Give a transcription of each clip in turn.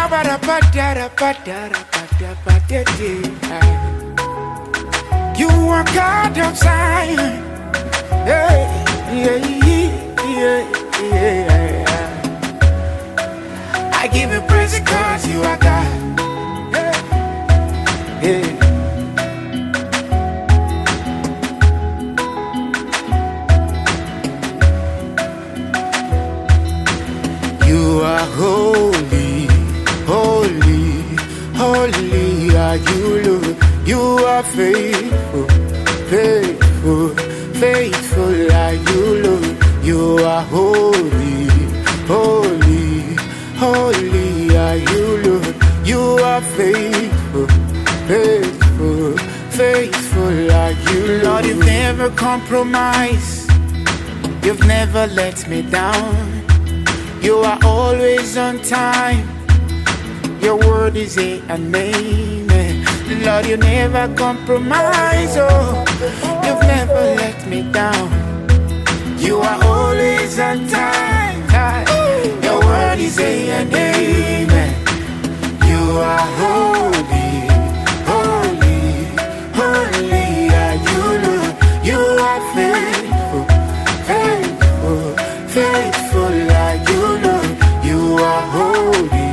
You are God of Zion. Yeah, yeah, yeah, yeah. I give you praise because you are God. Yeah, yeah. You are holy, holy, holy are you, Lord. You are faithful, faithful, faithful are you, Lord. You are holy, holy, holy are you, Lord. You are faithful, faithful, faithful are you, Lord. You've never compromised. You've never let me down. You are always on time. Your word is a and amen. Lord, you never compromise. Oh, you've never let me down. You are always on time. Your word is a and amen. You are holy, holy, holy are you, Lord. You are faithful, faithful, faithful are you, Lord. You are holy,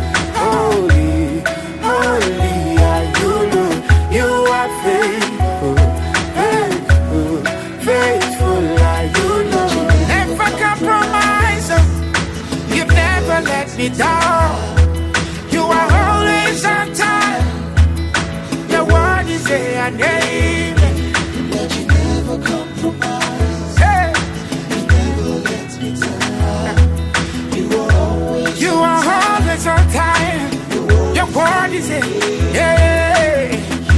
holy, holy are you, Lord. You are faithful, faithful, faithful are you, Lord. Never compromise. You've never let me down. You are always on time. Your word is a and amen. Lord, you never compromise. Hey. You never let me down. You are always on time. Your word is a yeah.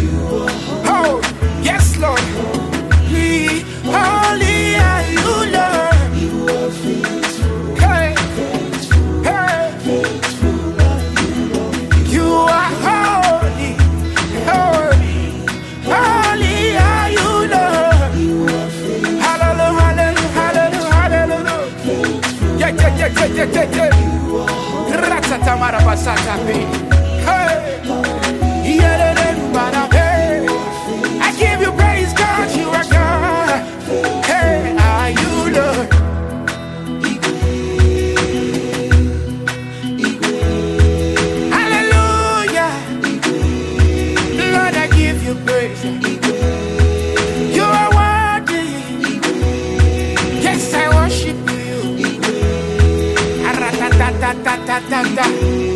Oh, yes, Lord. Holy, holy are you, Lord. You are faithful, Hey, faithful, hey. faithful are you, Lord. You are holy, holy, holy are you, Lord. You are faithful, Hallelujah, hallelujah, hallelujah, hallelujah. Yeah, yeah, yeah, yeah, yeah, yeah, yeah. Ratatamara basatapi. Hey, hey. I give you praise, God, you are God. Hey, are you, Lord? Hallelujah. Lord, I give you praise. You are worthy. Yes, I worship you. Ta ta ta ta ta ta.